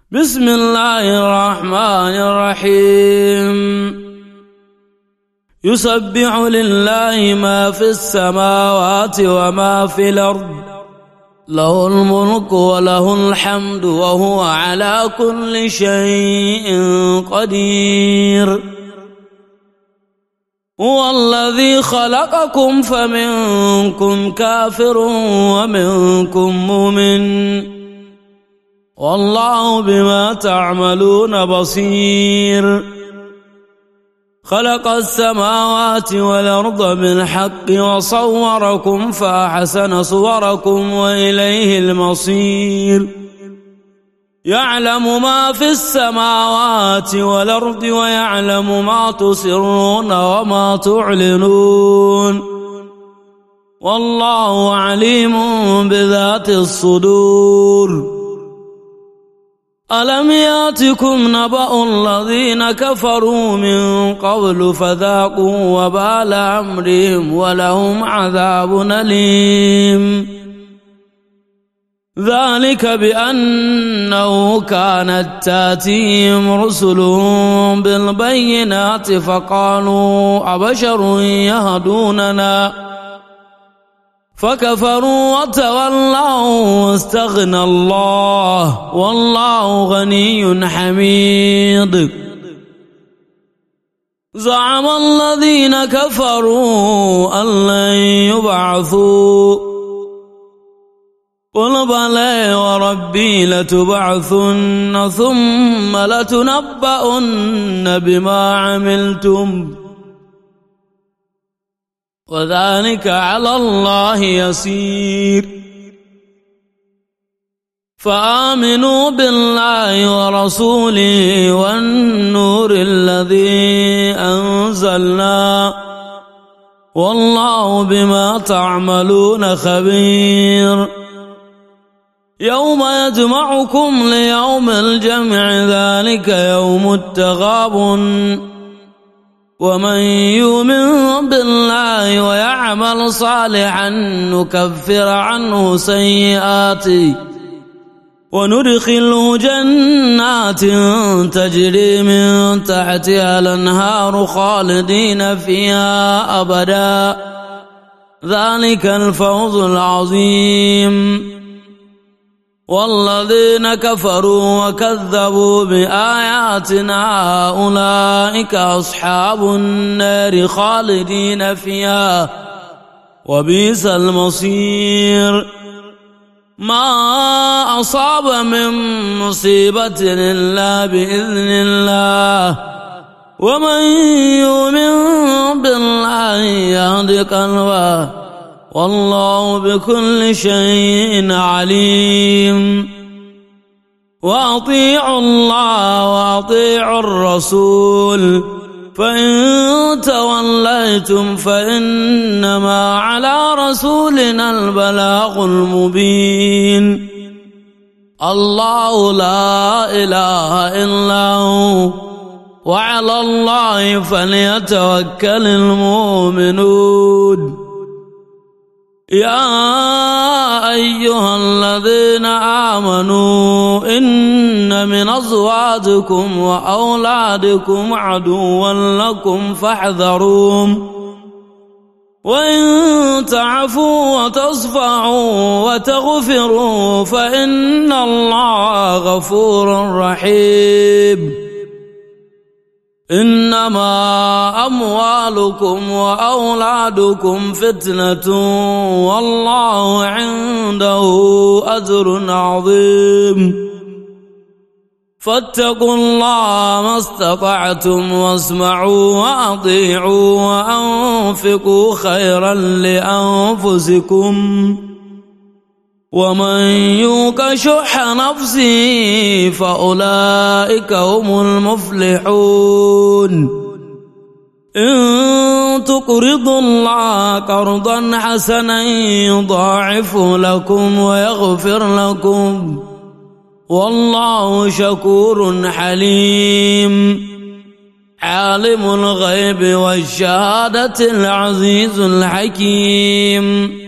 بسم الله الرحمن الرحيم. يسبح لله ما في السماوات وما في الأرض، له الملك وله الحمد وهو على كل شيء قدير. هو الذي خلقكم فمنكم كافر ومنكم مؤمن، والله بما تعملون بصير. خلق السماوات والأرض بالحق وصوركم فأحسن صوركم وإليه المصير. يعلم ما في السماوات والأرض ويعلم ما تسرون وما تعلنون، والله عليم بذات الصدور. ألم ياتكم نبأ الذين كفروا من قبل فذاقوا وبال أمرهم ولهم عذاب أليم. ذلك بأنه كانت تاتيهم رسلهم بالبينات فقالوا أبشر يهدوننا، فكفروا وتولوا واستغنى الله، والله غني حميد. زعم الذين كفروا أن لن يبعثوا، قل بلى وربي لتبعثن ثم لتنبؤن بما عملتم، وذلك على الله يسير. فآمنوا بالله ورسوله والنور الذي أنزلنا، والله بما تعملون خبير. يوم يجمعكم ليوم الجمع ذلك يوم التغابن، ومن يؤمن بالله ويعمل صالحا نكفر عنه سيئاته وندخله جنات تجري من تحتها الأنهار خالدين فيها أبدا، ذلك الفوز العظيم. والذين كفروا وكذبوا بآياتنا أولئك أصحاب النار خالدين فيها وبئس المصير. ما أصاب من مصيبة إلا بإذن الله، ومن يؤمن بالله يهد قلبه، والله بكل شيء عليم. وأطيعوا الله وأطيعوا الرسول، فإن توليتم فإنما على رسولنا البلاغ المبين. الله لا إله إلا هو، وعلى الله فليتوكل المؤمنون. يا أيها الذين آمنوا إن من أزواجكم وأولادكم عدوا لكم فاحذروهم، وإن تعفوا وتصفحوا وتغفروا فإن الله غفور رحيم. إنما أموالكم وأولادكم فتنة، والله عنده أجر عظيم. فاتقوا الله ما استطعتم واسمعوا وأطيعوا وأنفقوا خيرا لأنفسكم، ومن يوق شح نفسه فأولئك هم المفلحون. إن تقرضوا الله قرضا حسنا يضاعف لكم ويغفر لكم، والله شكور حليم. عالم الغيب والشهادة العزيز الحكيم.